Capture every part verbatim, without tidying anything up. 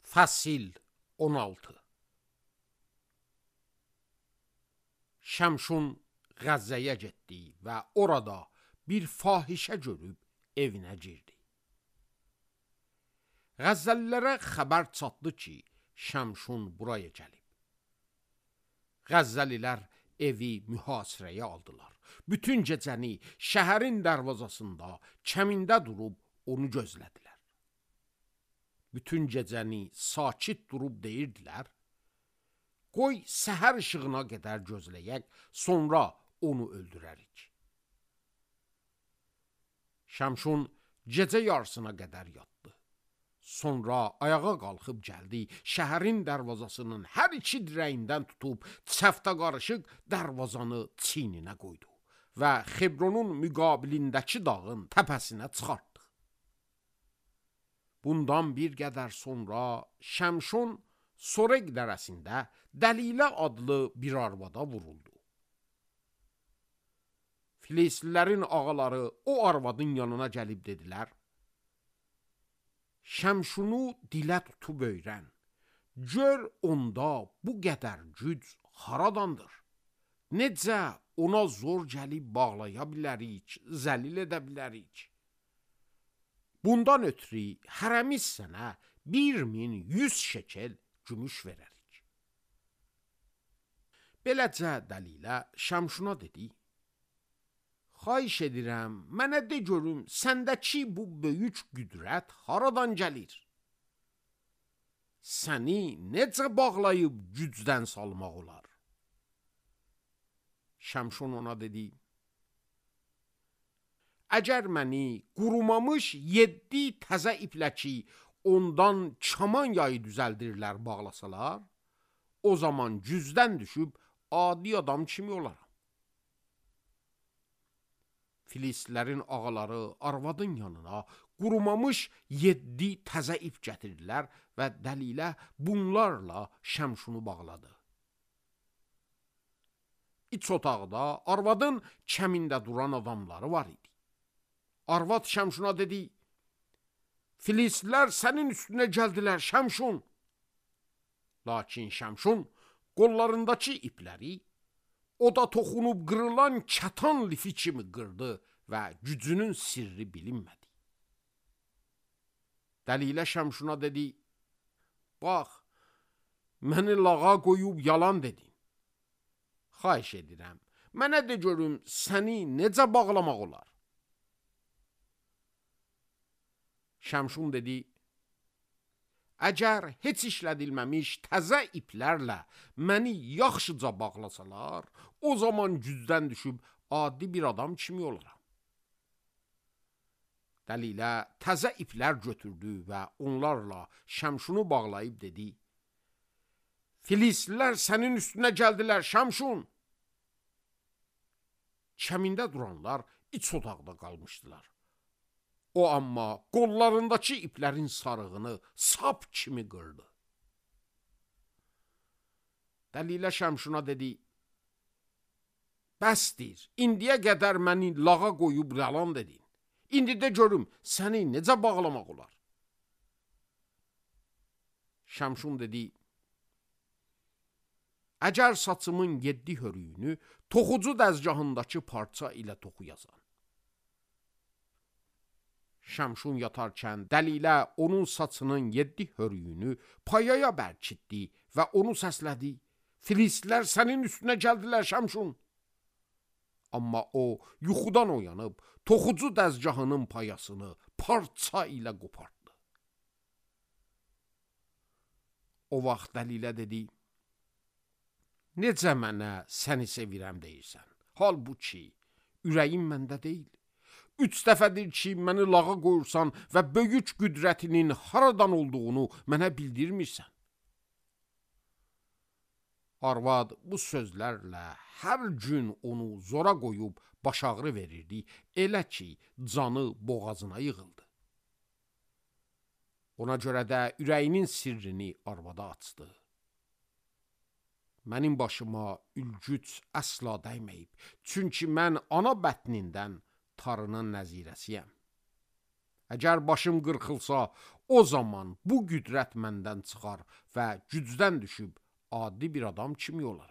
Fəsil on altı. Şəmşun Qəzzəyə getdi və orada bir fahişə görüb evinə girdi. Qəzzəlilərə xəbər çatdı ki, Şəmşun buraya gəlib. Qəzzəlilər evi mühasirəyə aldılar. Bütün gecəni şəhərin dərvazasında, kəmində durub onu gözlədilər. Bütün gecəni sakit durub deyirdilər, qoy səhər işığına qədər gözləyək, sonra onu öldürərik. Şəmşun gecə yarısına qədər yatdı. Sonra ayağa qalxıb gəldi, şəhərin dərvazasının hər iki dirəyindən tutub çəftə qarışıq dərvazanı çiyninə qoydu və Xebronun müqabilindəki dağın təpəsinə çıxartdı. Bundan bir qədər sonra Şəmşun Sorek dərəsində Dəlilə adlı bir arvada vuruldu. Filislilərin ağaları o arvadın yanına gəlib dedilər, Şəmşunu dilə tutub öyrən, gör onda bu qədər güc haradandır, necə ona zor gəlib bağlaya bilərik, zəlil edə bilərik. Bundan ötürü hərəmiz sənə bir min yüz şekel gümüş verərik. Beləcə Dəlilə Şəmşuna dedi, xahiş edirəm, mənə de görüm, səndəki bu böyük qüdrət haradan gəlir? Səni necə bağlayıb gücdən salmaq olar? Şəmşun ona dedi, əgər məni qurumamış yeddi təzə iplə ki, ondan kaman yayı düzəldirlər bağlasalar, o zaman gücdən düşüb adi adam kimi olaram. Filistlərin ağaları arvadın yanına qurumamış yeddi təzə ip gətirdilər və Dəlilə bunlarla Şəmşunu bağladı. İç otaqda arvadın kəmində duran adamları var idi. Arvad Şəmşuna dedi, Filistlər sənin üstünə gəldilər Şəmşun. Lakin Şəmşun qollarındakı ipləri oda toxunub qırılan kətan lifi kimi qırdı və gücünün sirri bilinmədi. Dəlilə Şəmşuna dedi, bax, məni lağa qoyub yalan dedin. Xahiş edirəm, mənə de görüm, səni necə bağlamaq olar? Şəmşun dedi, əgər heç işlədilməmiş təzə iplərlə məni yaxşıca bağlasalar, o zaman gücdən düşüb adi bir adam kimi olaram. Dəlilə təzə iplər götürdü və onlarla Şəmşunu bağlayıb dedi, Filistlilər sənin üstünə gəldilər Şəmşun. Kəmində duranlar iç otaqda qalmışdılar. O amma qollarındakı iplərin sarığını sap kimi qırdı. Dəlilə Şəmşuna dedi, bəsdir, indiyə qədər məni lağa qoyub yalan dedin. İndi də görüm, səni necə bağlamaq olar? Şəmşun dedi, əgər saçımın yeddi hörüyünü toxucu dəzgahındakı parça ilə toxuyasan. Şəmşun yatarkən Dəlilə onun saçının yeddi hörüyünü payaya bərkitdi və onu səslədi, Filistlər sənin üstünə gəldilər Şəmşun. Amma o yuxudan oyanıb toxucu dəzgahının payasını parça ilə qopartdı. O vaxt Dəlilə dedi, necə mənə səni sevirəm deyirsən, halbuki ürəyim məndə deyil. Üç dəfədir ki, məni lağa qoyursan və böyük qüdrətinin haradan olduğunu mənə bildirmirsən. Arvad bu sözlərlə hər gün onu zora qoyub baş ağrı verirdi, elə ki, canı boğazına yığıldı. Ona görə də ürəyinin sirrini arvada açdı. Mənim başıma ülgüc əsla dəyməyib, çünki mən ana bətnindən tarının nəzirəsiyəm. Əgər başım qırxılsa, o zaman bu qüdrət məndən çıxar və gücdən düşüb adi bir adam kimi olaram.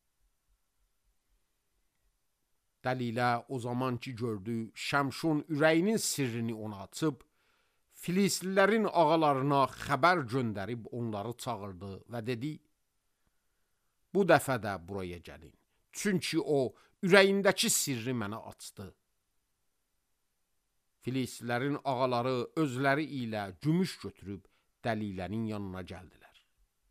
Dəlilə o zaman ki gördü, Şəmşun ürəyinin sirrini ona açıb, Filislilərin ağalarına xəbər göndərib onları çağırdı və dedi, bu dəfə də buraya gəlin, çünki o ürəyindəki sirri mənə açdı. Filislilərin ağaları özləri ilə gümüş götürüb Dəlilənin yanına gəldilər.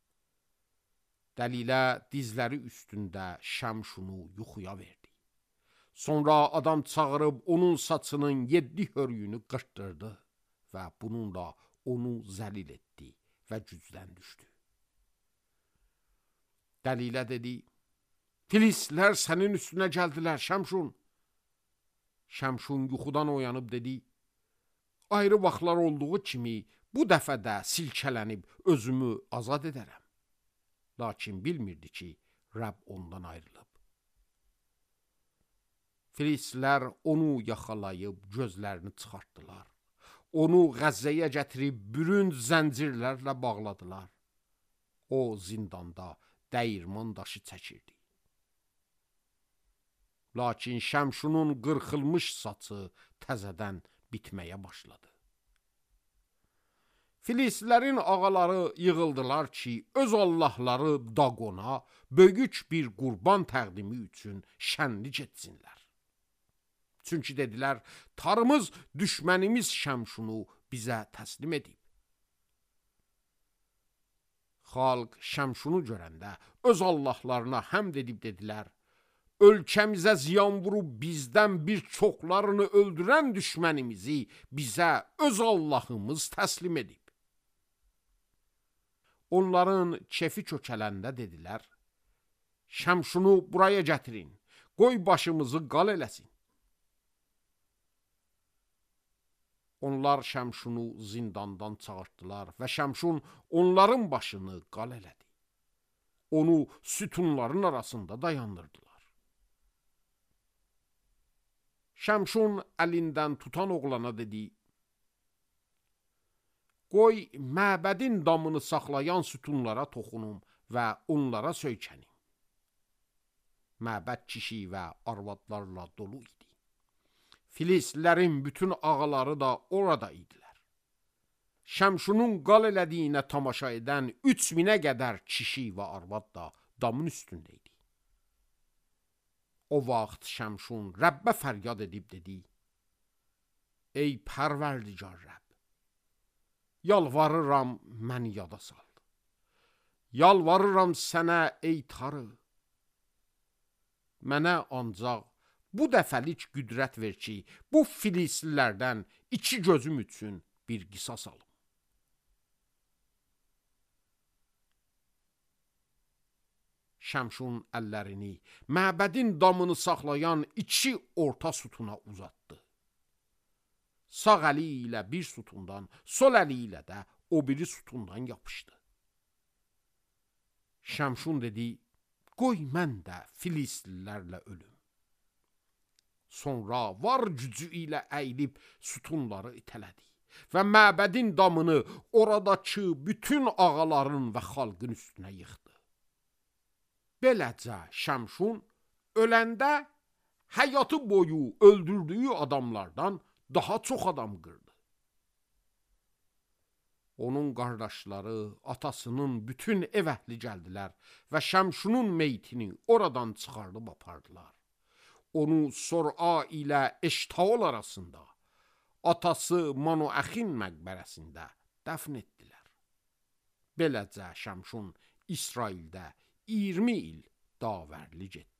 Dəlilə dizləri üstündə Şəmşunu yuxuya verdi. Sonra adam çağırıb onun saçının yeddi hörüyünü qırtdırdı və bununla onu zəlil etdi və gücdən düşdü. Dəlilə dedi, Filislər sənin üstünə gəldilər Şəmşun. Şəmşun yuxudan oyanıb dedi, ayrı vaxtlar olduğu kimi bu dəfə də silkələnib özümü azad edərəm. Lakin bilmirdi ki, Rəbb ondan ayrılıb. Filislər onu yaxalayıb gözlərini çıxartdılar. Onu Qəzzəyə gətirib bürünc zəncirlərlə bağladılar. O zindanda dəyirman daşı çəkirdi. Lakin Şəmşunun qırxılmış saçı təzədən bitməyə başladı. Filislərin ağaları yığıldılar ki, öz allahları Daqona böyük bir qurban təqdimi üçün şənlik etsinlər. Çünki dedilər, tarımız düşmənimiz Şəmşunu bizə təslim edib. Xalq Şəmşunu görəndə öz allahlarına həmd edib dedilər, ölkəmizə ziyan vurub bizdən bir çoxlarını öldürən düşmənimizi bizə öz Allahımız təslim edib. Onların kefi kökələndə dedilər, Şəmşunu buraya gətirin, qoy başımızı qal eləsin. Onlar Şəmşunu zindandan çağırtdılar və Şəmşun onların başını qal elədi. Onu sütunların arasında dayandırdılar. Şəmşun əlindən tutan oğlana dedi, qoy məbədin damını saxlayan sütunlara toxunum və onlara söykənim. Məbəd kişi və arvadlarla dolu idi. Filislilərin bütün ağaları da orada idilər. Şəmşunun qal elədiyinə tamaşa edən üç minə qədər kişi və arvad da damın üstündə idi. O vaxt Şəmşun Rəbbə fəryad edib dedi, ey pərverdigar Rəbb, yalvarıram məni yada sal. Yalvarıram sənə ey Tanrı, mənə ancaq bu dəfəlik qüdrət ver ki, bu Filislilərdən iki gözüm üçün bir qisas alım. Şəmşun əllərini məbədin damını saxlayan iki orta sütuna uzatdı. Sağ əli ilə bir sütundan, sol əli ilə də o biri sütundan yapışdı. Şəmşun dedi, qoy mən də Filislilərlə ölüm. Sonra var gücü ilə əyilib sütunları itələdi və məbədin damını oradakı bütün ağaların və xalqın üstünə yıxdı. Beləcə Şəmşun öləndə həyatı boyu öldürdüyü adamlardan daha çox adam qırdı. Onun qardaşları, atasının bütün ev əhli gəldilər və Şəmşunun meytini oradan çıxardıb apardılar. Onu Sor'a ilə Eştaol arasında, atası Manoəxin məqbərəsində dəfn etdilər. Beləcə Şəmşun İsraildə iyirmi il davərlik etdi.